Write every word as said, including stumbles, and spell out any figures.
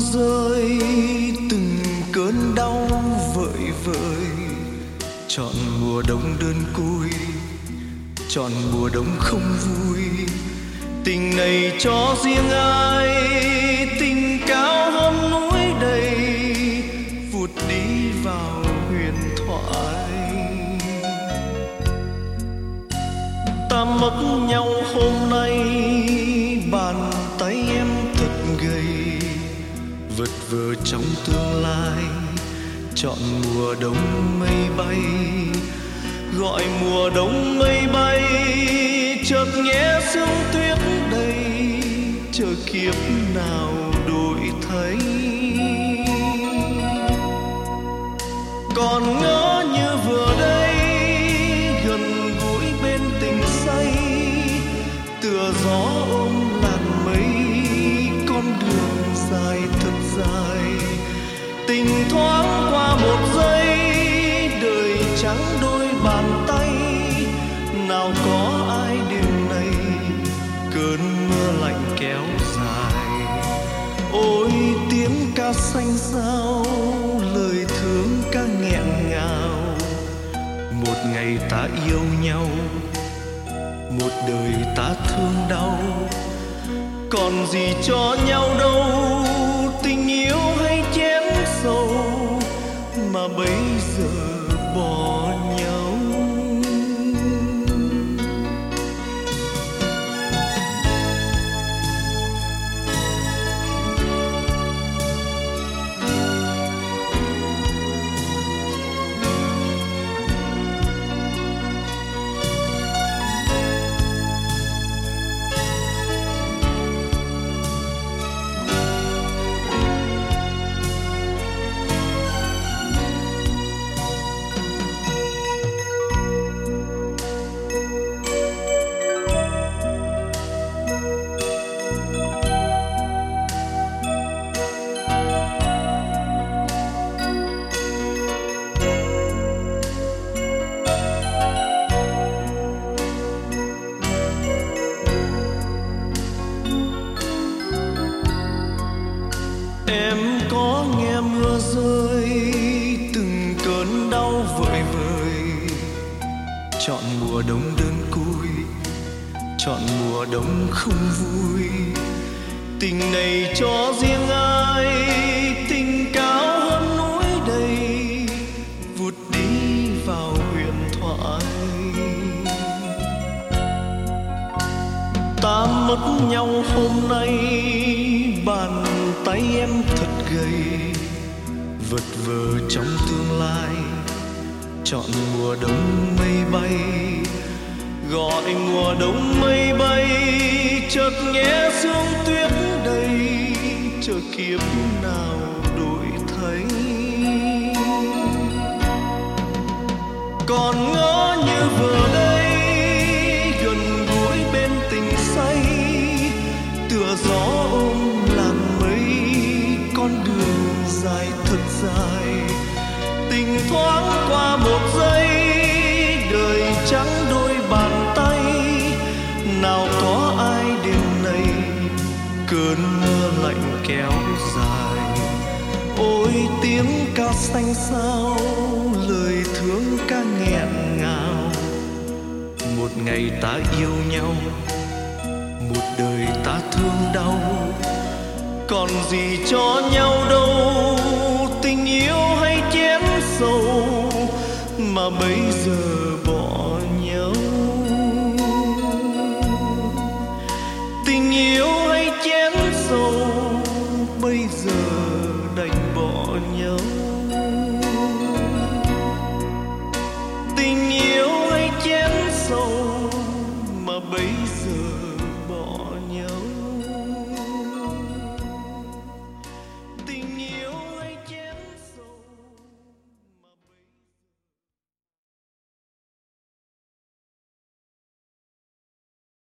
rơi từng cơn đau vợi vợi, chọn mùa đông đơn côi, chọn mùa đông không vui. Tình này cho riêng ai, tình cao hơn núi đầy, vụt đi vào huyền thoại. Ta mất nhau hôm nay, bàn tay em thật gầy, vật vờ trong tương lai, chọn mùa đông mây bay, gọi mùa đông mây bay. Chợt nghe sương tuyết đầy, chờ kiếp nào đổi thay. Còn ngỡ như vừa đây, gần gũi bên tình say, tựa gió ôm làn mây, con đường dài thật dài. Tình thoáng qua một giây, đời trắng đôi bàn tay. Nào có ai đêm nay, cơn mưa lạnh kéo dài. Ôi tiếng ca xanh sao, lời thương ca nghẹn ngào. Một ngày ta yêu nhau, một đời ta thương đau. Còn gì cho nhau đâu, tình yêu hay chén sầu, mà bây giờ bỏ nhau. Em có nghe mưa rơi từng cơn đau vợi vợi, chọn mùa đông đơn côi, chọn mùa đông không vui. Tình này cho riêng ai, tình cao hơn núi đầy, vụt đi vào huyền thoại. Ta mất nhau hôm nay, bàn tay em thật gầy, vật vờ trong tương lai, chọn mùa đông mây bay, gọi mùa đông mây bay. Chợt nghe sương tuyết đầy, chờ kiếp nào đổi thay. Còn ngỡ như vừa đây, gần gũi bên tình say, tựa gió ôm làn mây, con đường dài thật dài. Tình thoáng qua một giây, đời trắng đôi bàn tay. Nào có ai đêm nay, cơn mưa lạnh kéo dài. Ôi tiếng ca xanh sao, lời thương ca nghẹn ngào. Một ngày ta yêu nhau, một đời ta thương đau. Còn gì cho nhau đâu, tình yêu hay chén sầu, mà bây giờ